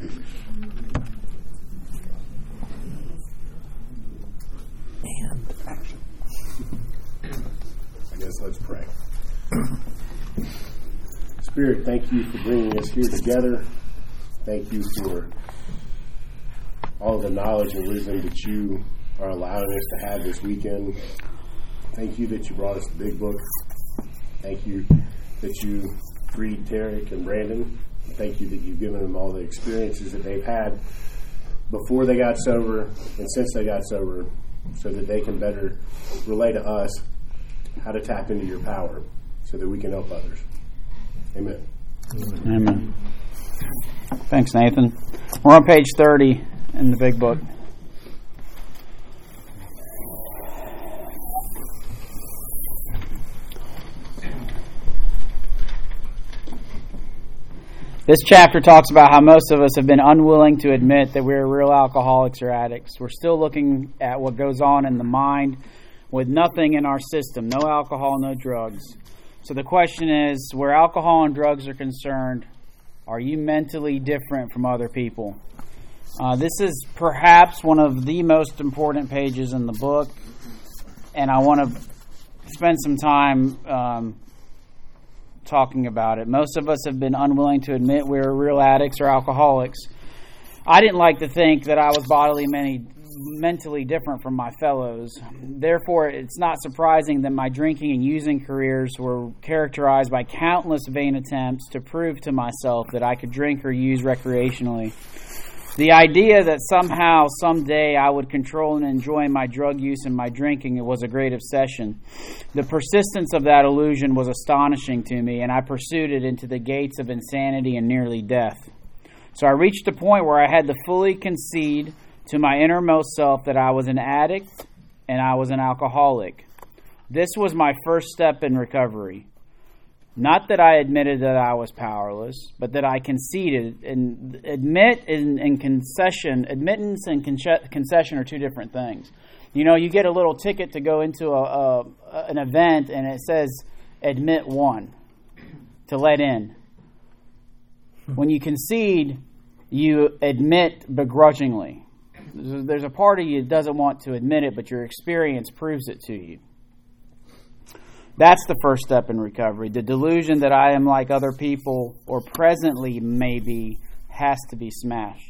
And action. I guess let's pray. Spirit, thank you for bringing us here together. Thank you for all the knowledge and wisdom that you are allowing us to have this weekend. Thank you that you brought us the big book. Thank you that you freed Tarek and Brandon. Thank you that you've given them all the experiences that they've had before they got sober and since they got sober, so that they can better relay to us how to tap into your power so that we can help others. Amen. Amen. Thanks, Nathan. We're on page 30 in the big book. This chapter talks about how most of us have been unwilling to admit that we're real alcoholics or addicts. We're still looking at what goes on in the mind with nothing in our system, no alcohol, no drugs. So the question is, where alcohol and drugs are concerned, are you mentally different from other people? This is perhaps one of the most important pages in the book, and I want to spend some time talking about it. Most of us have been unwilling to admit we're real addicts or alcoholics. I didn't like to think that I was mentally different from my fellows. Therefore, it's not surprising that my drinking and using careers were characterized by countless vain attempts to prove to myself that I could drink or use recreationally. The idea that somehow, someday, I would control and enjoy my drug use and my drinking was a great obsession. The persistence of that illusion was astonishing to me, and I pursued it into the gates of insanity and nearly death. So I reached a point where I had to fully concede to my innermost self that I was an addict and I was an alcoholic. This was my first step in recovery. Not that I admitted that I was powerless, but that I conceded. And admittance and concession are two different things. You know, you get a little ticket to go into an event, and it says admit one, to let in. When you concede, you admit begrudgingly. There's a part of you that doesn't want to admit it, but your experience proves it to you. That's the first step in recovery. The delusion that I am like other people, or presently maybe, has to be smashed.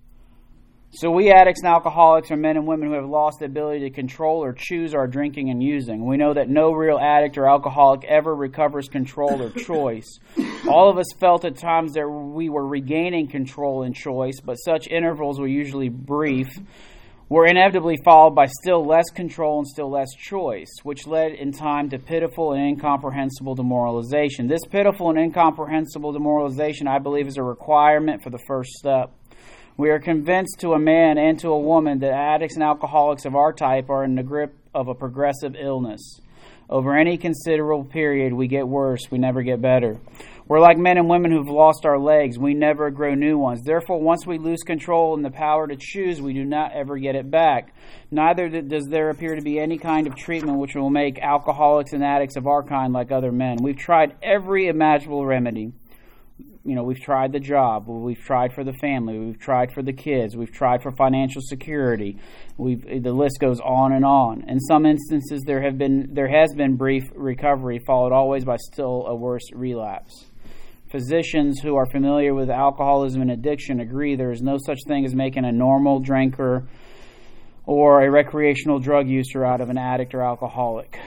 So we addicts and alcoholics are men and women who have lost the ability to control or choose our drinking and using. We know that no real addict or alcoholic ever recovers control or choice. All of us felt at times that we were regaining control and choice, but such intervals were usually brief, were inevitably followed by still less control and still less choice, which led in time to pitiful and incomprehensible demoralization. This pitiful and incomprehensible demoralization, I believe, is a requirement for the first step. We are convinced to a man and to a woman that addicts and alcoholics of our type are in the grip of a progressive illness. Over any considerable period, we get worse. We never get better. We're like men and women who've lost our legs. We never grow new ones. Therefore, once we lose control and the power to choose, we do not ever get it back. Neither does there appear to be any kind of treatment which will make alcoholics and addicts of our kind like other men. We've tried every imaginable remedy. You know, we've tried the job, we've tried for the family, we've tried for the kids, we've tried for financial security. The list goes on and on. In some instances, there has been brief recovery, followed always by still a worse relapse. Physicians who are familiar with alcoholism and addiction agree there is no such thing as making a normal drinker or a recreational drug user out of an addict or alcoholic.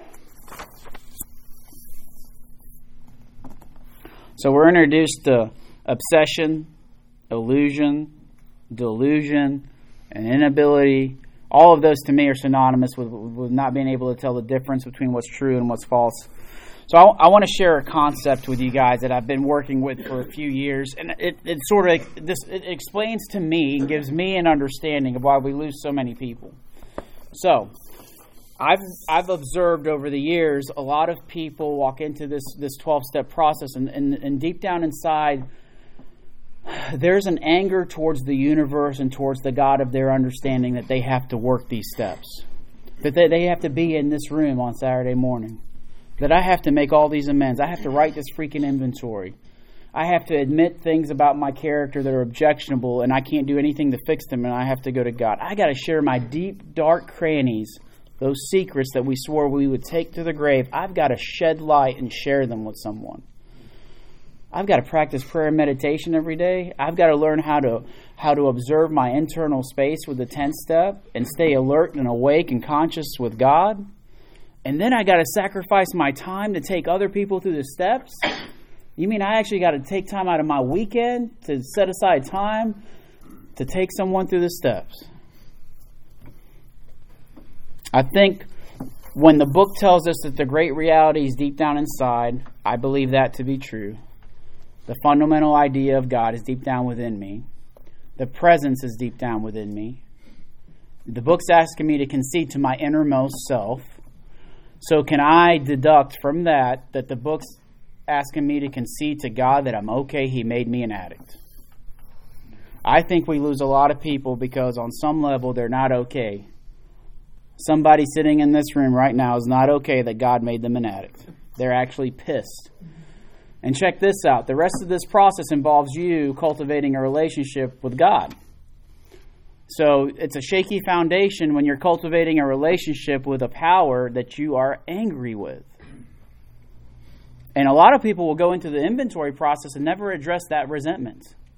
So we're introduced to obsession, illusion, delusion, and inability. All of those to me are synonymous with not being able to tell the difference between what's true and what's false. So I want to share a concept with you guys that I've been working with for a few years, and it explains to me and gives me an understanding of why we lose so many people. So I've observed over the years a lot of people walk into this 12-step process, and deep down inside, there's an anger towards the universe and towards the God of their understanding that they have to work these steps, that they have to be in this room on Saturday morning, that I have to make all these amends. I have to write this freaking inventory. I have to admit things about my character that are objectionable, and I can't do anything to fix them, and I have to go to God. I got to share my deep, dark crannies, those secrets that we swore we would take to the grave. I've got to shed light and share them with someone. I've got to practice prayer and meditation every day. I've got to learn how to observe my internal space with the 10th step and stay alert and awake and conscious with God. And then I got to sacrifice my time to take other people through the steps. You mean I actually got to take time out of my weekend to set aside time to take someone through the steps? I think when the book tells us that the great reality is deep down inside, I believe that to be true. The fundamental idea of God is deep down within me. The presence is deep down within me. The book's asking me to concede to my innermost self. So can I deduct from that the book's asking me to concede to God that I'm okay, He made me an addict? I think we lose a lot of people because on some level they're not okay. Somebody sitting in this room right now is not okay that God made them an addict. They're actually pissed. And check this out. The rest of this process involves you cultivating a relationship with God. So it's a shaky foundation when you're cultivating a relationship with a power that you are angry with. And a lot of people will go into the inventory process and never address that resentment.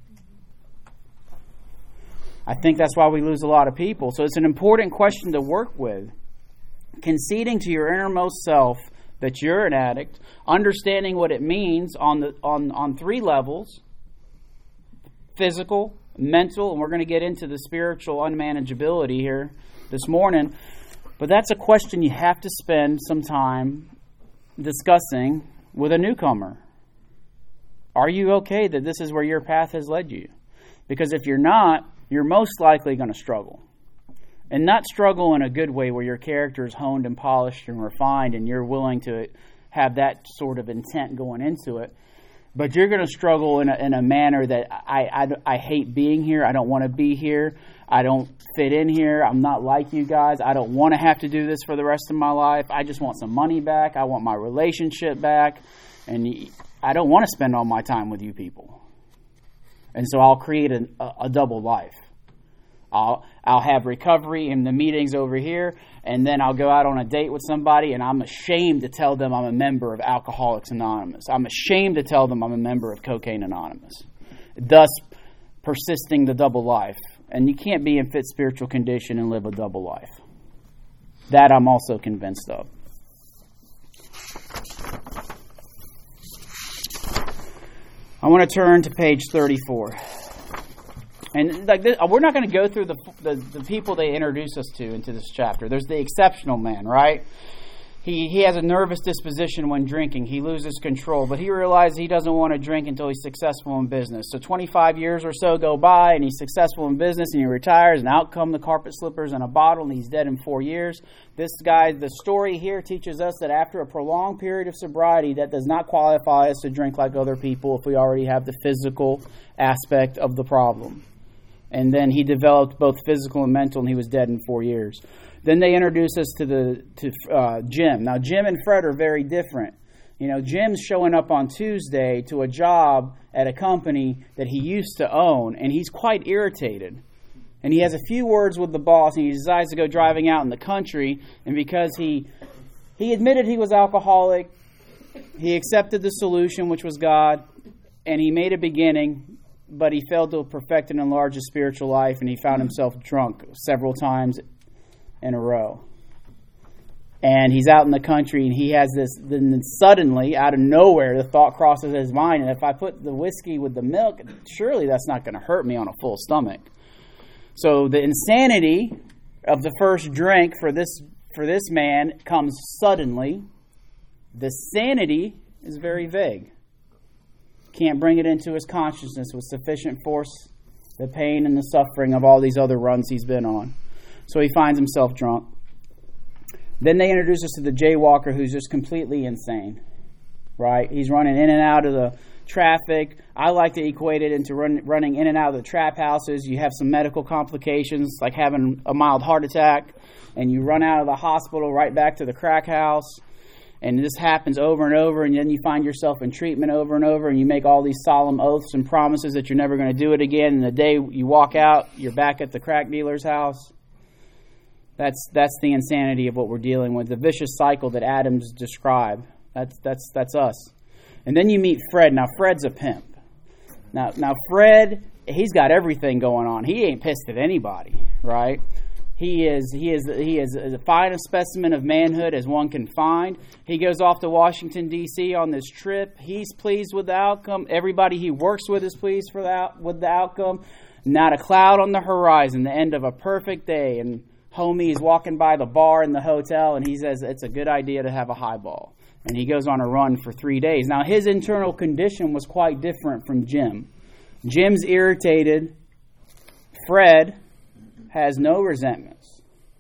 I think that's why we lose a lot of people. So it's an important question to work with. Conceding to your innermost self that you're an addict, understanding what it means on 3 levels: physical, mental, and we're going to get into the spiritual unmanageability here this morning. But that's a question you have to spend some time discussing with a newcomer. Are you okay that this is where your path has led you? Because if you're not, you're most likely going to struggle. And not struggle in a good way where your character is honed and polished and refined and you're willing to have that sort of intent going into it. But you're going to struggle in a manner that I hate being here. I don't want to be here. I don't fit in here. I'm not like you guys. I don't want to have to do this for the rest of my life. I just want some money back. I want my relationship back. And I don't want to spend all my time with you people. And so I'll create a double life. I'll have recovery in the meetings over here, and then I'll go out on a date with somebody, and I'm ashamed to tell them I'm a member of Alcoholics Anonymous. I'm ashamed to tell them I'm a member of Cocaine Anonymous, thus persisting the double life. And you can't be in fit spiritual condition and live a double life. That I'm also convinced of. I want to turn to page 34. And like this, we're not going to go through the people they introduce us to into this chapter. There's the exceptional man, right? He has a nervous disposition when drinking. He loses control, but he realizes he doesn't want to drink until he's successful in business. So 25 years or so go by, and he's successful in business, and he retires, and out come the carpet slippers and a bottle, and he's dead in 4 years. This guy, the story here teaches us that after a prolonged period of sobriety, that does not qualify us to drink like other people if we already have the physical aspect of the problem. And then he developed both physical and mental, and he was dead in 4 years. Then they introduce us to Jim. Now, Jim and Fred are very different. You know, Jim's showing up on Tuesday to a job at a company that he used to own, and he's quite irritated. And he has a few words with the boss, and he decides to go driving out in the country. And because he admitted he was alcoholic, he accepted the solution, which was God, and he made a beginning. But he failed to perfect and enlarge his spiritual life, and he found himself drunk several times in a row. And he's out in the country, and he has this, then suddenly, out of nowhere, the thought crosses his mind, and if I put the whiskey with the milk, surely that's not going to hurt me on a full stomach. So the insanity of the first drink for this man comes suddenly. The sanity is very vague. Can't bring it into his consciousness with sufficient force, the pain and the suffering of all these other runs he's been on. So he finds himself drunk. Then they introduce us to the jaywalker who's just completely insane, right? He's running in and out of the traffic. I like to equate it into running in and out of the trap houses. You have some medical complications like having a mild heart attack, and you run out of the hospital right back to the crack house. And this happens over and over, and then you find yourself in treatment over and over, and you make all these solemn oaths and promises that you're never going to do it again, and the day you walk out, you're back at the crack dealer's house. That's the insanity of what we're dealing with, the vicious cycle that Adam's described. That's us. And then you meet Fred. Now, Fred's a pimp. Now Fred, he's got everything going on. He ain't pissed at anybody, right? He is as fine a specimen of manhood as one can find. He goes off to Washington, D.C. on this trip. He's pleased with the outcome. Everybody he works with is pleased with the outcome. Not a cloud on the horizon, the end of a perfect day. And homie is walking by the bar in the hotel, and he says it's a good idea to have a highball. And he goes on a run for 3 days. Now, his internal condition was quite different from Jim. Jim's irritated. Fred has no resentments.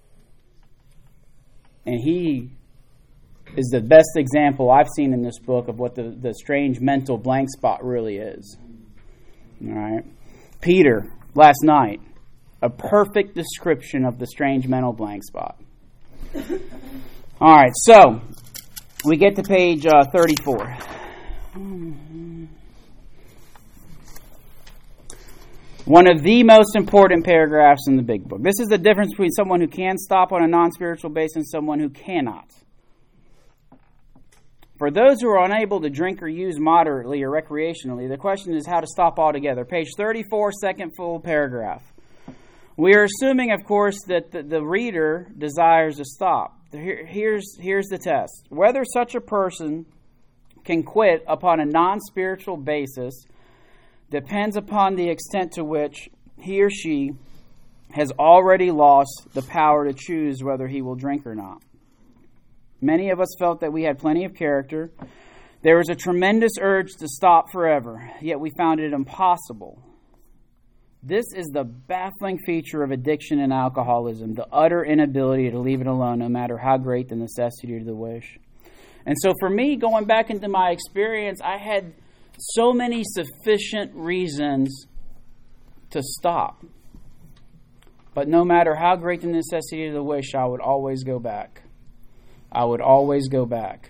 And he is the best example I've seen in this book of what the strange mental blank spot really is. All right. Peter, last night, a perfect description of the strange mental blank spot. All right, so we get to page 34. One of the most important paragraphs in the big book. This is the difference between someone who can stop on a non-spiritual basis and someone who cannot. For those who are unable to drink or use moderately or recreationally, the question is how to stop altogether. Page 34, second full paragraph. We are assuming, of course, that the reader desires to stop. Here's the test. Whether such a person can quit upon a non-spiritual basis depends upon the extent to which he or she has already lost the power to choose whether he will drink or not. Many of us felt that we had plenty of character. There was a tremendous urge to stop forever, yet we found it impossible. This is the baffling feature of addiction and alcoholism, the utter inability to leave it alone, no matter how great the necessity or the wish. And so for me, going back into my experience, I had so many sufficient reasons to stop. But no matter how great the necessity or the wish, I would always go back. I would always go back.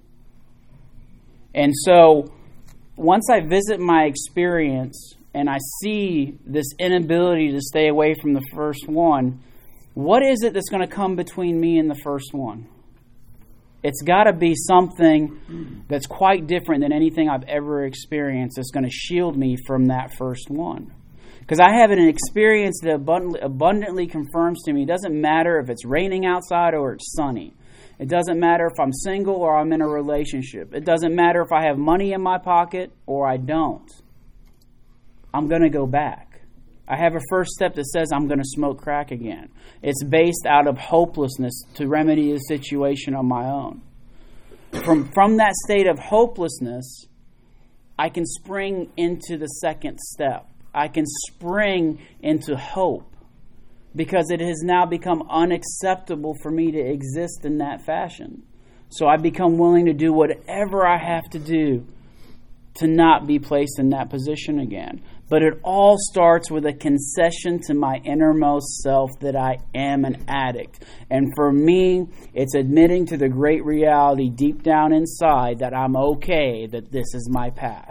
And so once I visit my experience and I see this inability to stay away from the first one, what is it that's going to come between me and the first one? It's got to be something that's quite different than anything I've ever experienced that's going to shield me from that first one. Because I have an experience that abundantly confirms to me it doesn't matter if it's raining outside or it's sunny. It doesn't matter if I'm single or I'm in a relationship. It doesn't matter if I have money in my pocket or I don't. I'm going to go back. I have a first step that says I'm going to smoke crack again. It's based out of hopelessness to remedy the situation on my own. From that state of hopelessness, I can spring into the second step. I can spring into hope because it has now become unacceptable for me to exist in that fashion. So I become willing to do whatever I have to do to not be placed in that position again. But it all starts with a concession to my innermost self that I am an addict. And for me, it's admitting to the great reality deep down inside that I'm okay, that this is my path.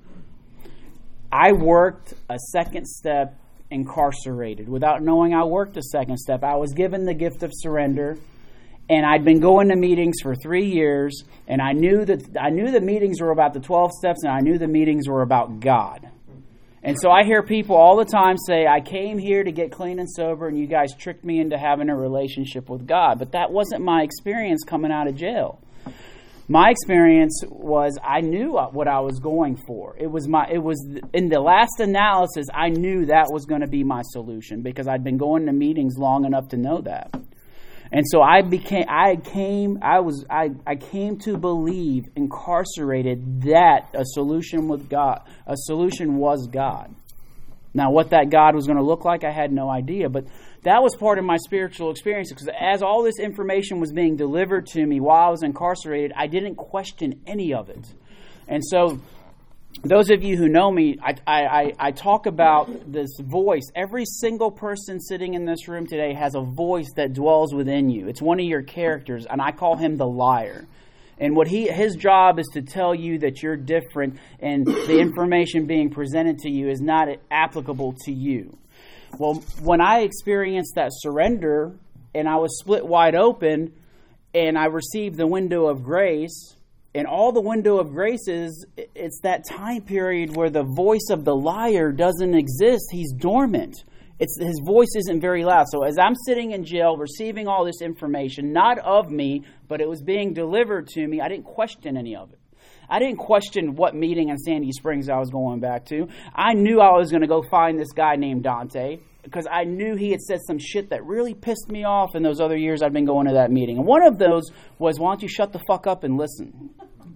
I worked a second step incarcerated. Without knowing I worked a second step, I was given the gift of surrender. And I'd been going to meetings for 3 years, and I knew the meetings were about the 12 steps, and I knew the meetings were about God. And so I hear people all the time say, I came here to get clean and sober, and you guys tricked me into having a relationship with God. But that wasn't my experience coming out of jail. My experience was I knew what I was going for. It was in the last analysis, I knew that was going to be my solution because I'd been going to meetings long enough to know that. And so I came to believe, incarcerated, that a solution was God. Now, what that God was going to look like, I had no idea. But that was part of my spiritual experience because as all this information was being delivered to me while I was incarcerated, I didn't question any of it. And so those of you who know me, I talk about this voice. Every single person sitting in this room today has a voice that dwells within you. It's one of your characters, and I call him the liar. And his job is to tell you that you're different and the information being presented to you is not applicable to you. Well, when I experienced that surrender and I was split wide open and I received the window of grace, and all the window of grace is, it's that time period where the voice of the liar doesn't exist. He's dormant. His voice isn't very loud. So as I'm sitting in jail receiving all this information, not of me, but it was being delivered to me, I didn't question any of it. I didn't question what meeting in Sandy Springs I was going back to. I knew I was going to go find this guy named Dante because I knew he had said some shit that really pissed me off in those other years I'd been going to that meeting. And one of those was, why don't you shut the fuck up and listen?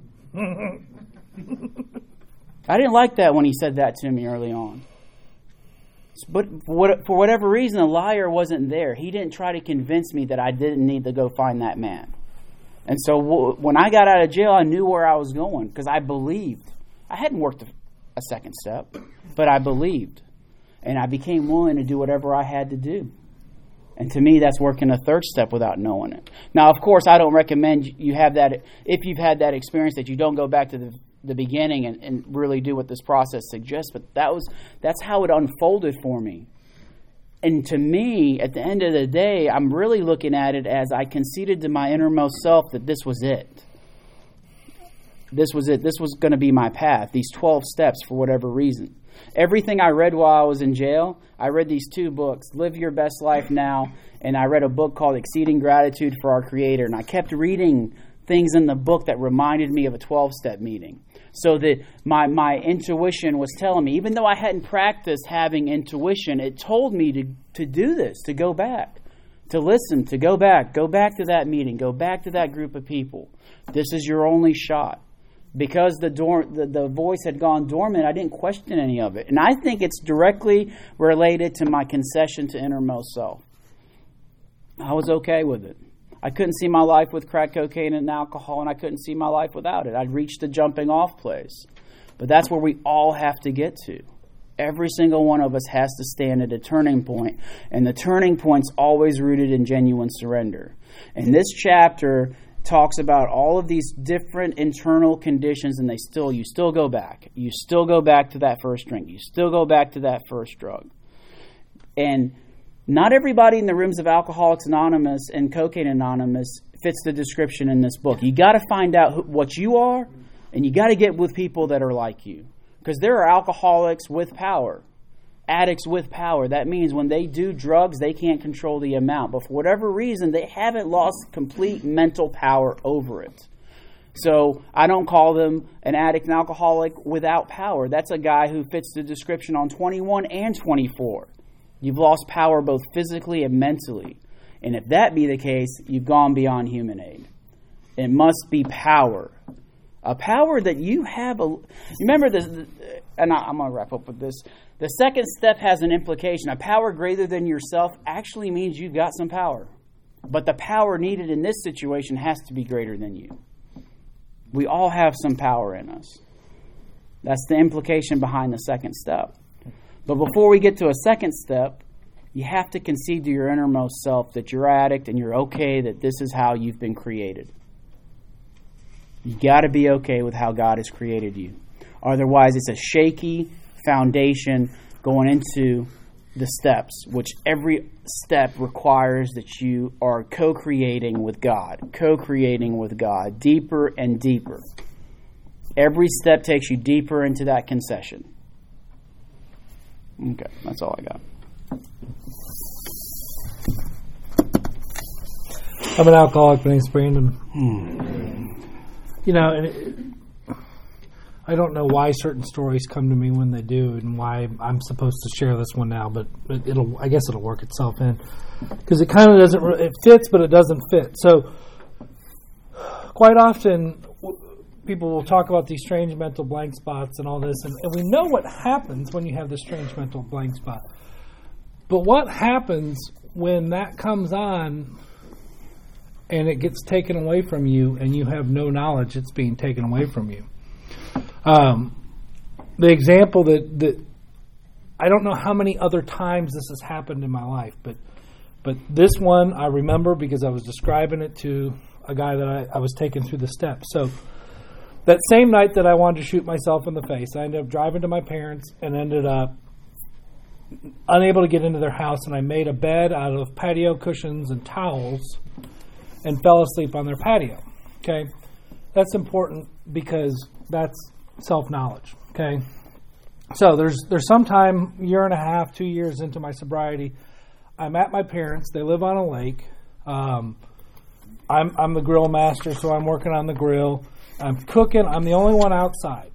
I didn't like that when he said that to me early on. But for whatever reason, the liar wasn't there. He didn't try to convince me that I didn't need to go find that man. And so when I got out of jail, I knew where I was going because I believed. I hadn't worked a second step, but I believed. And I became willing to do whatever I had to do. And to me, that's working a third step without knowing it. Now, of course, I don't recommend you have that. If you've had that experience, that you don't go back to the beginning and really do what this process suggests. But that's how it unfolded for me. And to me, at the end of the day, I'm really looking at it as I conceded to my innermost self that this was it. This was it. This was going to be my path, these 12 steps for whatever reason. Everything I read while I was in jail, I read these 2 books, Live Your Best Life Now, and I read a book called Exceeding Gratitude for Our Creator. And I kept reading things in the book that reminded me of a 12-step meeting. So that my intuition was telling me, even though I hadn't practiced having intuition, it told me to do this, to go back, to listen, to go back to that meeting, go back to that group of people. This is your only shot. Because the voice had gone dormant, I didn't question any of it. And I think it's directly related to my concession to innermost self. I was okay with it. I couldn't see my life with crack cocaine and alcohol, and I couldn't see my life without it. I'd reached the jumping off place. But that's where we all have to get to. Every single one of us has to stand at a turning point. And the turning point's always rooted in genuine surrender. And this chapter talks about all of these different internal conditions, and you still go back. You still go back to that first drink. You still go back to that first drug. And not everybody in the rooms of Alcoholics Anonymous and Cocaine Anonymous fits the description in this book. You got to find out what you are, and you got to get with people that are like you. Because there are alcoholics with power, addicts with power. That means when they do drugs, they can't control the amount. But for whatever reason, they haven't lost complete mental power over it. So I don't call them an addict and alcoholic without power. That's a guy who fits the description on 21 and 24. You've lost power both physically and mentally. And if that be the case, you've gone beyond human aid. It must be power. A power that you have. Remember this, and I'm going to wrap up with this. The second step has an implication. A power greater than yourself actually means you've got some power. But the power needed in this situation has to be greater than you. We all have some power in us. That's the implication behind the second step. But before we get to a second step, you have to concede to your innermost self that you're an addict and you're okay, that this is how you've been created. You got to be okay with how God has created you. Otherwise, it's a shaky foundation going into the steps, which every step requires that you are co-creating with God, deeper and deeper. Every step takes you deeper into that concession. Okay, that's all I got. I'm an alcoholic. My name's Brandon. You know, I don't know why certain stories come to me when they do, and why I'm supposed to share this one now. But I guess it'll work itself in, because it kind of doesn't. It fits, but it doesn't fit. So, quite often, people will talk about these strange mental blank spots and all this, and we know what happens when you have this strange mental blank spot. But what happens when that comes on and it gets taken away from you and you have no knowledge it's being taken away from you? The example that I don't know how many other times this has happened in my life, but this one I remember because I was describing it to a guy that I was taking through the steps. So that same night that I wanted to shoot myself in the face, I ended up driving to my parents and ended up unable to get into their house, and I made a bed out of patio cushions and towels and fell asleep on their patio. Okay? That's important because that's self-knowledge. Okay? So there's sometime 1.5, 2 years into my sobriety, I'm at my parents'. They live on a lake. I'm the grill master, so I'm working on the grill. I'm cooking. I'm the only one outside.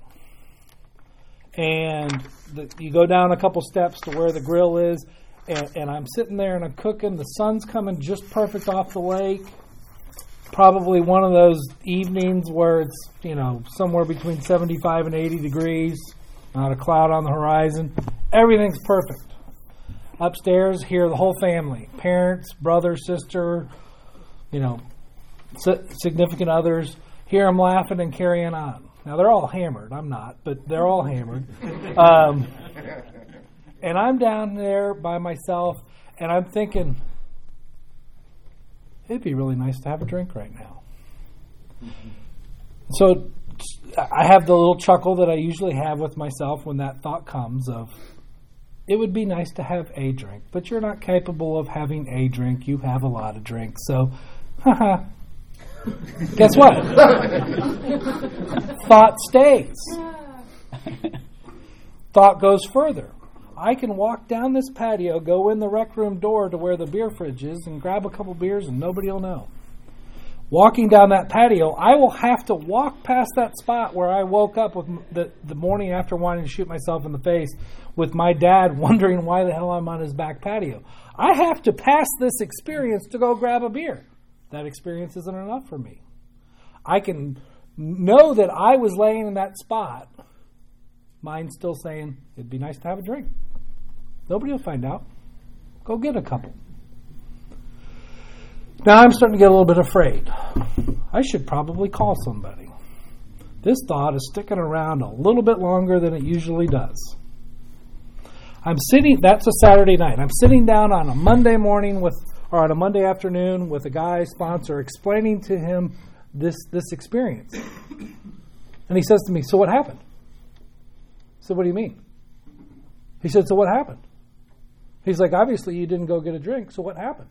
And you go down a couple steps to where the grill is, and I'm sitting there and I'm cooking. The sun's coming just perfect off the lake. Probably one of those evenings where it's, somewhere between 75 and 80 degrees. Not a cloud on the horizon. Everything's perfect. Upstairs, hear the whole family. Parents, brother, sister, significant others. Hear them laughing and carrying on. Now, they're all hammered. I'm not, but they're all hammered. And I'm down there by myself, and I'm thinking, it'd be really nice to have a drink right now. So I have the little chuckle that I usually have with myself when that thought comes of, it would be nice to have a drink, but you're not capable of having a drink. You have a lot of drinks. So, guess what? Thought stays. Thought goes further. I can walk down this patio, go in the rec room door to where the beer fridge is, and grab a couple beers, and nobody will know. Walking down that patio, I will have to walk past that spot where I woke up with the morning after wanting to shoot myself in the face with my dad wondering why the hell I'm on his back patio. I have to pass this experience to go grab a beer. That experience isn't enough for me. I can know that I was laying in that spot. Mine's still saying, it'd be nice to have a drink. Nobody will find out. Go get a couple. Now I'm starting to get a little bit afraid. I should probably call somebody. This thought is sticking around a little bit longer than it usually does. That's a Saturday night. I'm sitting down on a Monday morning or on a Monday afternoon with a guy sponsor explaining to him this experience. And he says to me, so what happened? I said, what do you mean? He said, so what happened? He's like, obviously you didn't go get a drink, so what happened?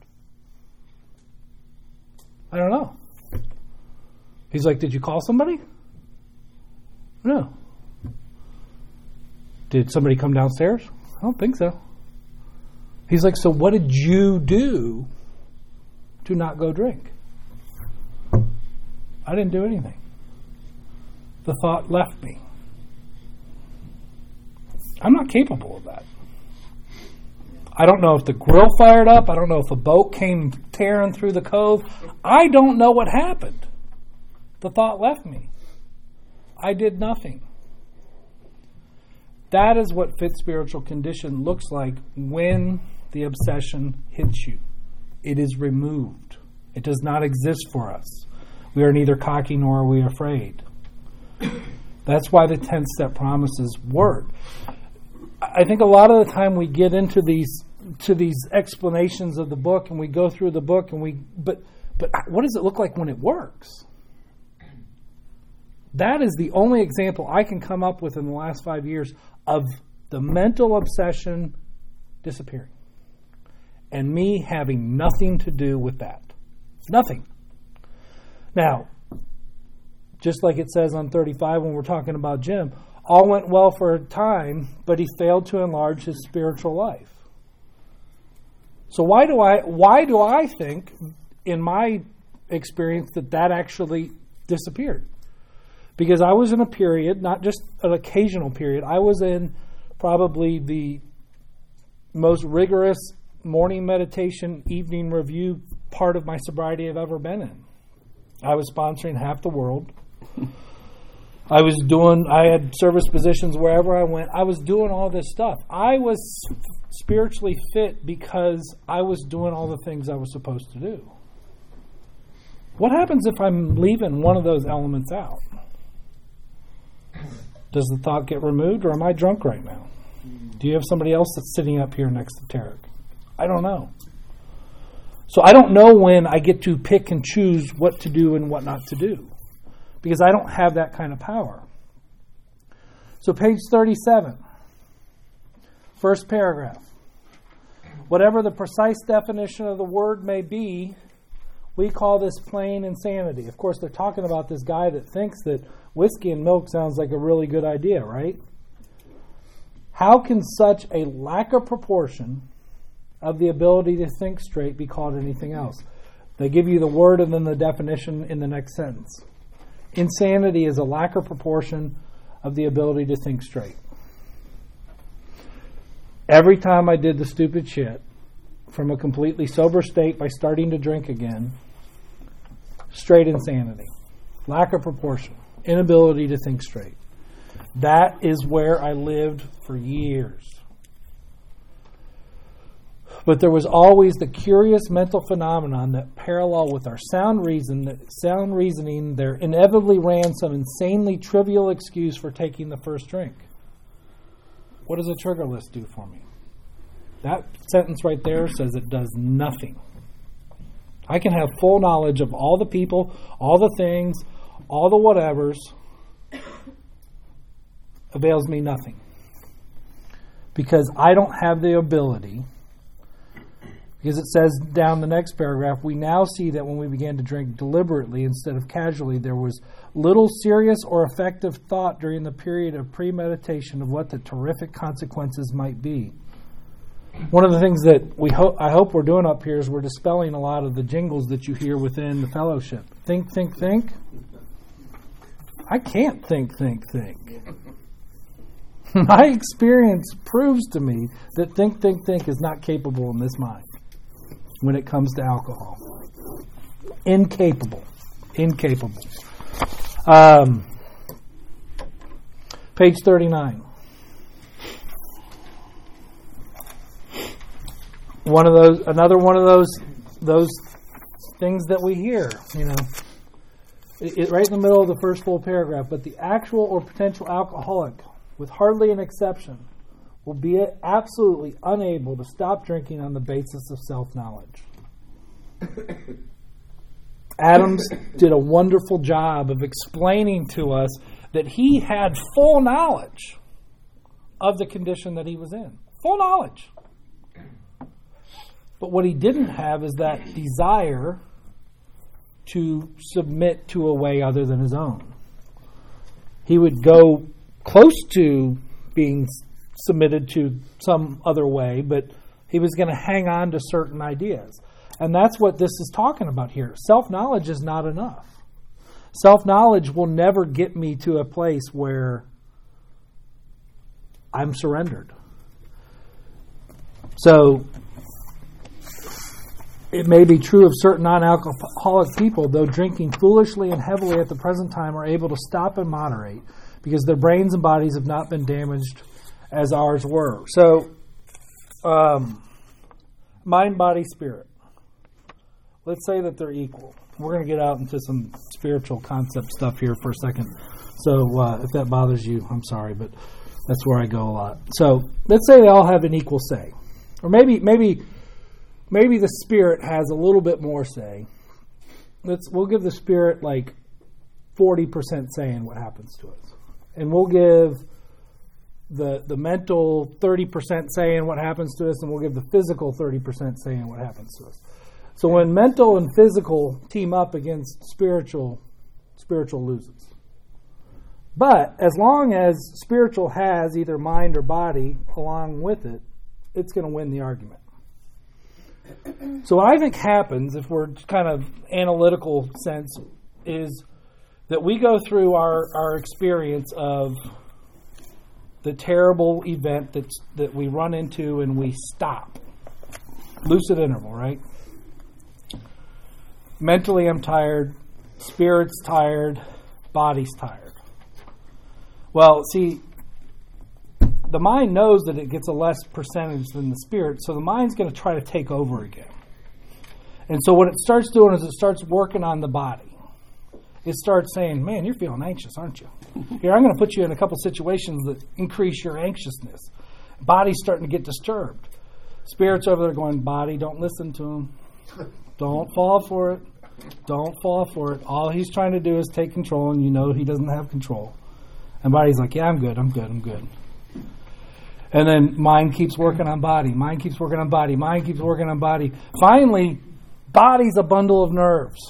I don't know. He's like, did you call somebody? No. Did somebody come downstairs? I don't think so. He's like, so what did you do to not go drink? I didn't do anything. The thought left me. I'm not capable of that. I don't know if the grill fired up. I don't know if a boat came tearing through the cove. I don't know what happened. The thought left me. I did nothing. That is what fit spiritual condition looks like when the obsession hits you. It is removed. It does not exist for us. We are neither cocky nor are we afraid. That's why the 10-step promises work. I think a lot of the time we get into these explanations of the book, and we go through the book, and but what does it look like when it works? That is the only example I can come up with in the last 5 years of the mental obsession disappearing, and me having nothing to do with that. Nothing. Now, just like it says on 35 when we're talking about Jim, all went well for a time, but he failed to enlarge his spiritual life. So why do I think, in my experience, that actually disappeared? Because I was in a period, not just an occasional period, I was in probably the most rigorous morning meditation, evening review part of my sobriety I've ever been in. I was sponsoring half the world. I had service positions wherever I went. I was doing all this stuff. I was spiritually fit because I was doing all the things I was supposed to do. What happens if I'm leaving one of those elements out? Does the thought get removed, or am I drunk right now? Do you have somebody else that's sitting up here next to Tarek? I don't know. So I don't know when I get to pick and choose what to do and what not to do, because I don't have that kind of power. So page 37, first paragraph. Whatever the precise definition of the word may be, we call this plain insanity. Of course, they're talking about this guy that thinks that whiskey and milk sounds like a really good idea, right? How can such a lack of proportion of the ability to think straight be called anything else? They give you the word and then the definition in the next sentence. Insanity is a lack of proportion of the ability to think straight. Every time I did the stupid shit from a completely sober state by starting to drink again, straight insanity, lack of proportion, inability to think straight. That is where I lived for years. But there was always the curious mental phenomenon that parallel with our sound reasoning, there inevitably ran some insanely trivial excuse for taking the first drink. What does a trigger list do for me? That sentence right there says it does nothing. I can have full knowledge of all the people, all the things, all the whatevers. Avails me nothing. Because I don't have the ability. Because it says down the next paragraph, we now see that when we began to drink deliberately instead of casually, there was little serious or effective thought during the period of premeditation of what the terrific consequences might be. One of the things that I hope we're doing up here is we're dispelling a lot of the jingles that you hear within the fellowship. Think, think, think. I can't think. My experience proves to me that think is not capable in this mind when it comes to alcohol. Incapable. Page 39. Another one of those things that we hear, right in the middle of the first full paragraph. But the actual or potential alcoholic, with hardly an exception, will be absolutely unable to stop drinking on the basis of self-knowledge. Adams did a wonderful job of explaining to us that he had full knowledge of the condition that he was in. Full knowledge. But what he didn't have is that desire to submit to a way other than his own. He would go close to being submitted to some other way, but he was going to hang on to certain ideas. And that's what this is talking about here. Self-knowledge is not enough. Self-knowledge will never get me to a place where I'm surrendered. So it may be true of certain non-alcoholic people, though drinking foolishly and heavily at the present time are able to stop and moderate because their brains and bodies have not been damaged as ours were. So, mind, body, spirit. Let's say that they're equal. We're going to get out into some spiritual concept stuff here for a second. So if that bothers you, I'm sorry, but that's where I go a lot. So let's say they all have an equal say. Or maybe the spirit has a little bit more say. We'll give the spirit like 40% say in what happens to us. And we'll give the mental 30% say in what happens to us, and we'll give the physical 30% say in what happens to us. So when mental and physical team up against spiritual loses. But as long as spiritual has either mind or body along with it, it's going to win the argument. So what I think happens, if we're kind of analytical sense, is that we go through our experience of the terrible event that we run into and we stop. Lucid interval, right? Mentally I'm tired, spirit's tired, body's tired. Well, see, the mind knows that it gets a less percentage than the spirit, so the mind's going to try to take over again. And so what it starts doing is it starts working on the body. It starts saying, man, you're feeling anxious, aren't you? Here, I'm going to put you in a couple situations that increase your anxiousness. Body's starting to get disturbed. Spirit's over there going, body, don't listen to him. Don't fall for it. Don't fall for it. All he's trying to do is take control, and you know he doesn't have control. And body's like, yeah, I'm good. And then mind keeps working on body. Mind keeps working on body. Mind keeps working on body. Finally, body's a bundle of nerves.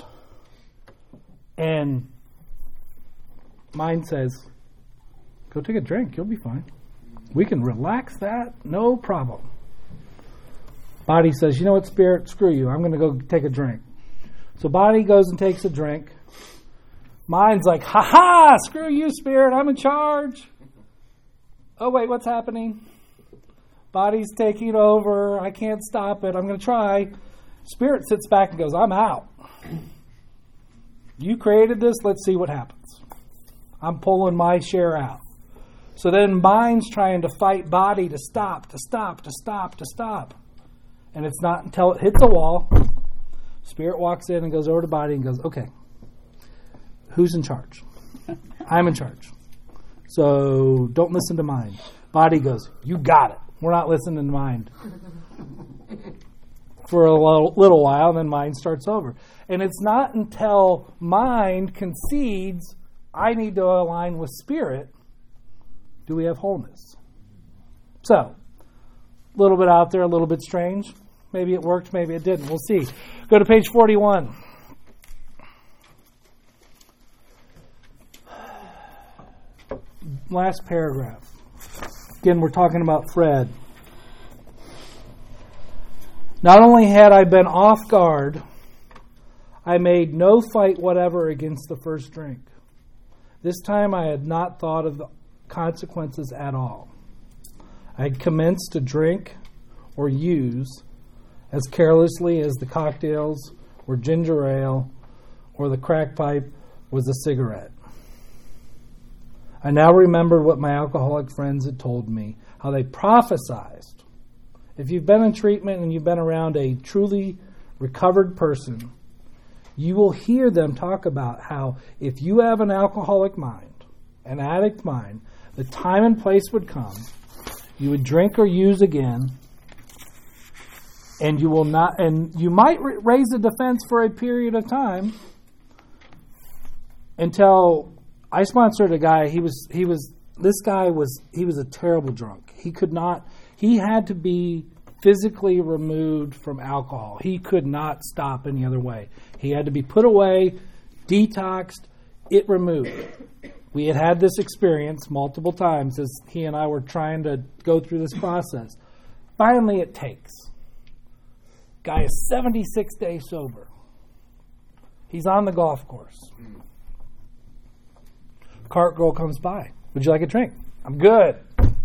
And mind says, go take a drink. You'll be fine. We can relax that. No problem. Body says, you know what, spirit? Screw you. I'm going to go take a drink. So body goes and takes a drink. Mind's like, ha-ha, screw you, spirit. I'm in charge. Oh, wait, what's happening? Body's taking over. I can't stop it. I'm going to try. Spirit sits back and goes, I'm out. You created this. Let's see what happens. I'm pulling my share out. So then mind's trying to fight body to stop. And it's not until it hits a wall. Spirit walks in and goes over to body and goes, okay, who's in charge? I'm in charge. So don't listen to mind. Body goes, you got it. We're not listening to mind. For a little while, then mind starts over. And it's not until mind concedes, I need to align with spirit, do we have wholeness. So, a little bit out there, a little bit strange. Maybe it worked, maybe it didn't. We'll see. Go to page 41. Last paragraph. Again, we're talking about Fred. Not only had I been off guard, I made no fight whatever against the first drink. This time I had not thought of the consequences at all. I had commenced to drink or use as carelessly as the cocktails or ginger ale or the crack pipe was a cigarette. I now remembered what my alcoholic friends had told me, how they prophesized. If you've been in treatment and you've been around a truly recovered person, you will hear them talk about how if you have an alcoholic mind, an addict mind, the time and place would come, you would drink or use again, and you will not, and you might raise a defense for a period of time until I sponsored a guy. He was a terrible drunk. He had to be physically removed from alcohol. He could not stop any other way. He had to be put away, detoxed, it removed. We had this experience multiple times as he and I were trying to go through this process. Finally, it takes. Guy is 76 days sober. He's on the golf course. Cart girl comes by. Would you like a drink? I'm good.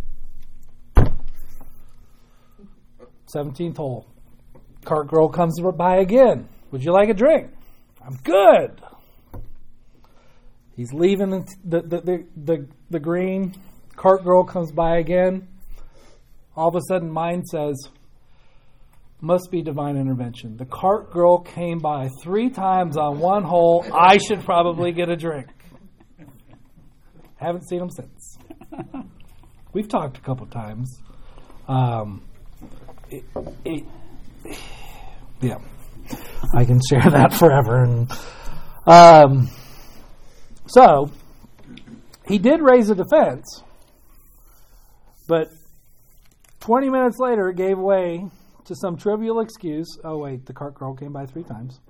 17th hole. Cart girl comes by again. Would you like a drink? I'm good. He's leaving the green. Cart girl comes by again. All of a sudden, mind says, must be divine intervention. The cart girl came by 3 times on one hole. I should probably get a drink. Haven't seen him since. We've talked a couple times. Yeah, I can share that forever. And so he did raise a defense, but 20 minutes later it gave way to some trivial excuse. Oh wait, the cart girl came by 3 times,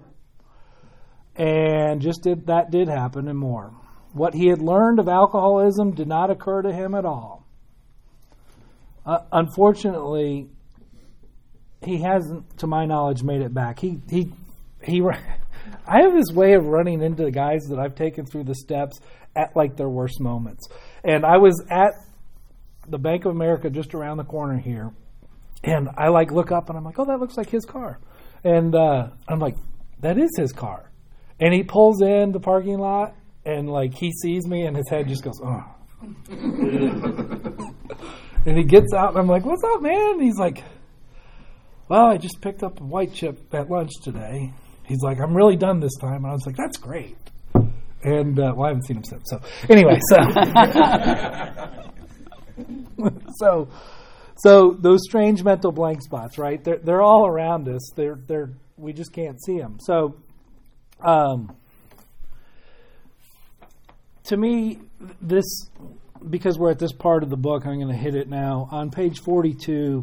and that did happen and more. What he had learned of alcoholism did not occur to him at all. Unfortunately, he hasn't, to my knowledge, made it back. I have this way of running into the guys that I've taken through the steps at like their worst moments. And I was at the Bank of America just around the corner here, and I like look up and I'm like, oh, that looks like his car. And I'm like, that is his car. And he pulls in the parking lot and like he sees me and his head just goes, oh. And he gets out and I'm like, what's up, man? And he's like, well, I just picked up a white chip at lunch today. He's like, I'm really done this time. And I was like, that's great. And, I haven't seen him since. So, anyway, So those strange mental blank spots, right? They're all around us. We just can't see them. So, to me, this, because we're at this part of the book, I'm going to hit it now. On page 42,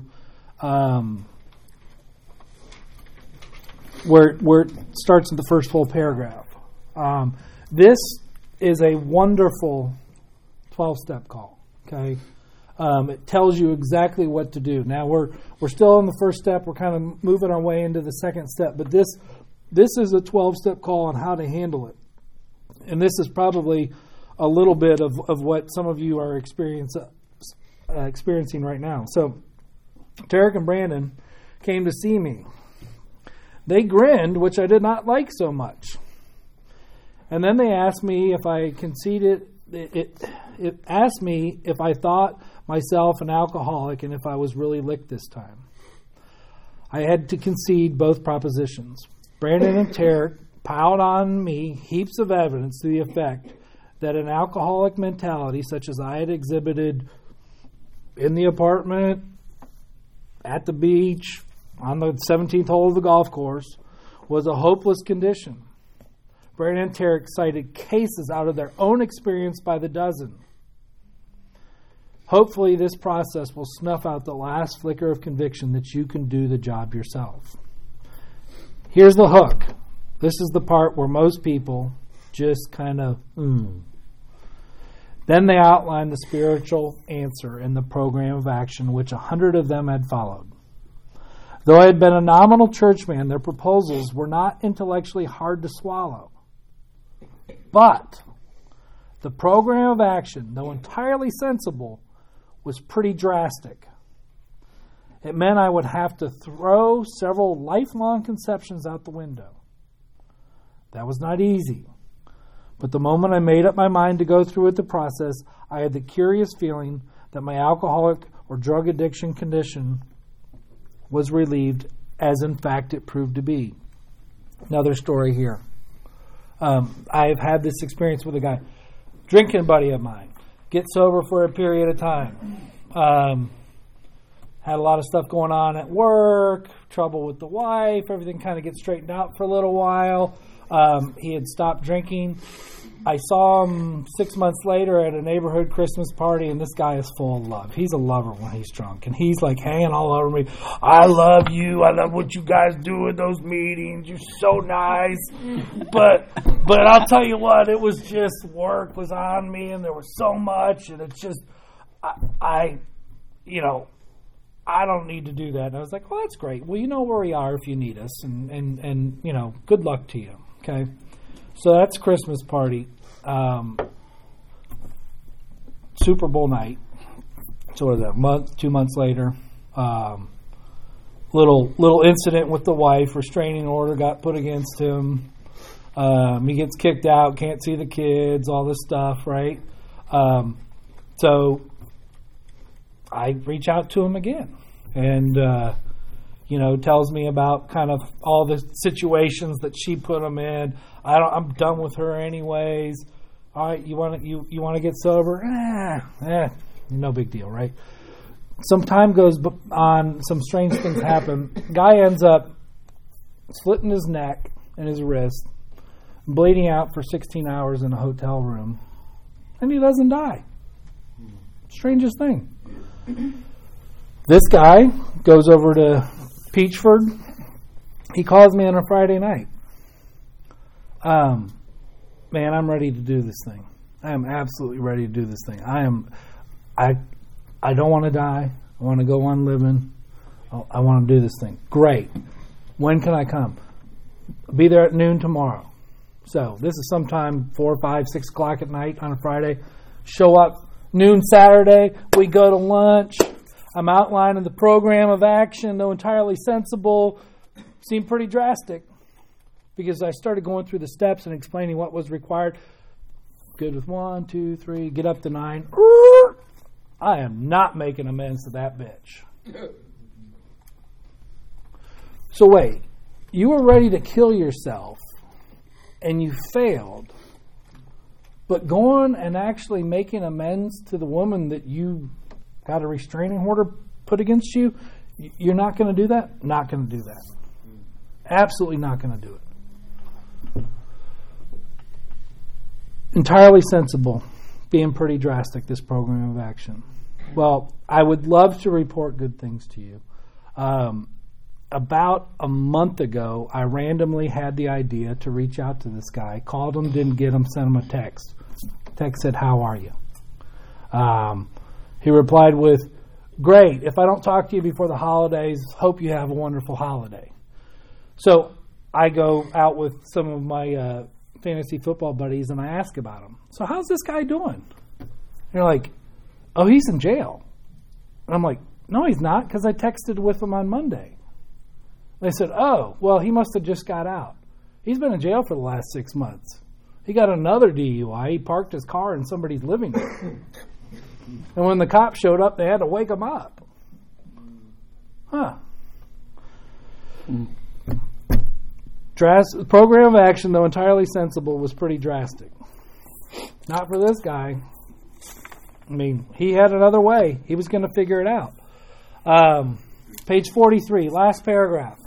where it starts in the first full paragraph. This is a wonderful 12-step call. Okay. It tells you exactly what to do. Now we're still on the first step. We're kind of moving our way into the second step, but this is a 12-step call on how to handle it. And this is probably a little bit of what some of you are experiencing right now. So Tarek and Brandon came to see me. They grinned, which I did not like so much. And then they asked me if I conceded. It asked me if I thought myself an alcoholic and if I was really licked this time. I had to concede both propositions. Brandon and Tarek piled on me heaps of evidence to the effect that an alcoholic mentality, such as I had exhibited in the apartment, at the beach, on the 17th hole of the golf course, was a hopeless condition. Brandon and Tarek cited cases out of their own experience by the dozen. Hopefully this process will snuff out the last flicker of conviction that you can do the job yourself. Here's the hook. This is the part where most people just kind of, Then they outlined the spiritual answer in the program of action, which 100 of them had followed. Though I had been a nominal churchman, their proposals were not intellectually hard to swallow. But the program of action, though entirely sensible, was pretty drastic. It meant I would have to throw several lifelong conceptions out the window. That was not easy. But the moment I made up my mind to go through with the process, I had the curious feeling that my alcoholic or drug addiction condition was relieved, as in fact it proved to be. Another story here. I've had this experience with a guy, drinking buddy of mine, get sober for a period of time. Had a lot of stuff going on at work, trouble with the wife, everything kind of gets straightened out for a little while. He had stopped drinking. I saw him 6 months later at a neighborhood Christmas party, and this guy is full of love. He's a lover when he's drunk, and he's like hanging all over me. I love you. I love what you guys do at those meetings. You're so nice. But I'll tell you what, it was just work was on me, and there was so much, and it's just, I don't need to do that. And I was like, well, that's great. Well, you know where we are if you need us, and good luck to you. Okay, so that's Christmas party. Super Bowl night. So what is that? 2 months later, little incident with the wife. Restraining order got put against him. He gets kicked out. Can't see the kids. All this stuff, right? So I reach out to him again, and tells me about kind of all the situations that she put him in. I'm done with her anyways. All right, you want to get sober? No big deal, right? Some time goes on. Some strange things happen. Guy ends up slitting his neck and his wrist, bleeding out for 16 hours in a hotel room, and he doesn't die. Strangest thing. This guy goes over to Peachford. He calls me on a Friday night. Man, I'm ready to do this thing. I am absolutely ready to do this thing. I don't want to die. I want to go on living. I want to do this thing. Great. When can I come? I'll be there at noon tomorrow. So this is sometime 4, 5, 6 o'clock at night on a Friday. Show up noon Saturday. We go to lunch. I'm outlining the program of action, though entirely sensible. Seemed pretty drastic because I started going through the steps and explaining what was required. Good with 1, 2, 3, get up to 9. I am not making amends to that bitch. So wait, you were ready to kill yourself and you failed, but going and actually making amends to the woman that you got a restraining order put against you, you're not going to do that? Not going to do that. Absolutely not going to do it. Entirely sensible, being pretty drastic, this program of action. Well, I would love to report good things to you. About a month ago, I randomly had the idea to reach out to this guy. Called him, didn't get him, sent him a text. Text said, "How are you?" He replied with, "Great. If I don't talk to you before the holidays, hope you have a wonderful holiday." So I go out with some of my fantasy football buddies and I ask about him. "So how's this guy doing?" And they're like, "Oh, he's in jail." And I'm like, "No, he's not, because I texted with him on Monday." They said, "Oh, well, he must have just got out. He's been in jail for the last 6 months. He got another DUI. He parked his car in somebody's living room. And when the cops showed up, they had to wake him up." Huh. Program of action, though entirely sensible, was pretty drastic. Not for this guy. I mean, he had another way. He was going to figure it out. Page 43, last paragraph.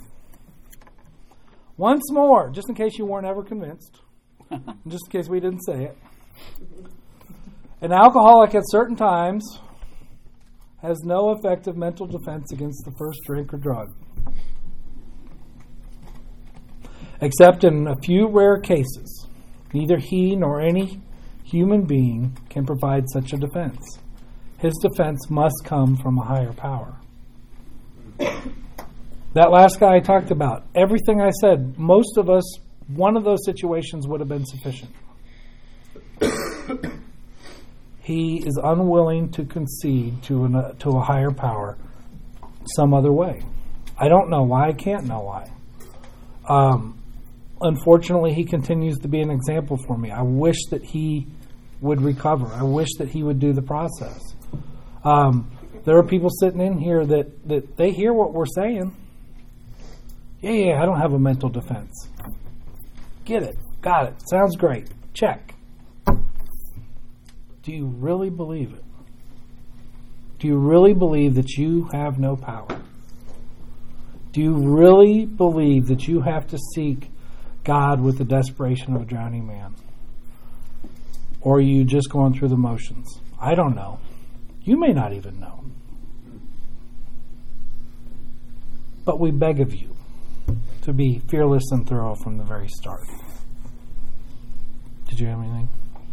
Once more, just in case you weren't ever convinced, just in case we didn't say it. An alcoholic at certain times has no effective mental defense against the first drink or drug, except in a few rare cases. Neither he nor any human being can provide such a defense. His defense must come from a higher power. That last guy I talked about, everything I said, most of us, one of those situations would have been sufficient. He is unwilling to concede to a higher power some other way. I don't know why. I can't know why. Unfortunately, he continues to be an example for me. I wish that he would recover. I wish that he would do the process. There are people sitting in here that they hear what we're saying. Yeah, I don't have a mental defense. Get it. Got it. Sounds great. Check. Do you really believe it? Do you really believe that you have no power? Do you really believe that you have to seek God with the desperation of a drowning man? Or are you just going through the motions? I don't know. You may not even know. But we beg of you to be fearless and thorough from the very start. Did you have anything?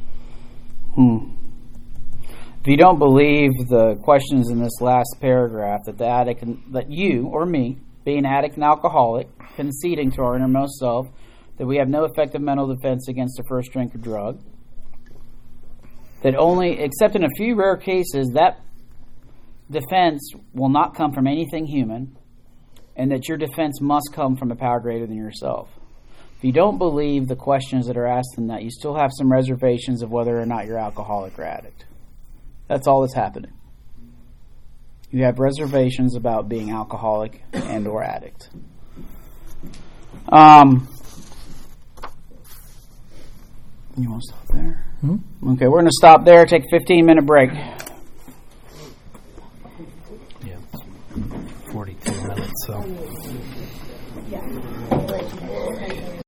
If you don't believe the questions in this last paragraph, that the addict, that you or me, being addict and alcoholic, conceding to our innermost self that we have no effective mental defense against the first drink or drug, that only, except in a few rare cases, that defense will not come from anything human, and that your defense must come from a power greater than yourself. If you don't believe the questions that are asked in that, you still have some reservations of whether or not you're alcoholic or addict. That's all that's happening. You have reservations about being alcoholic and or addict. You want to stop there? Okay, we're going to stop there, take a 15-minute break. Yeah, 42 minutes, so...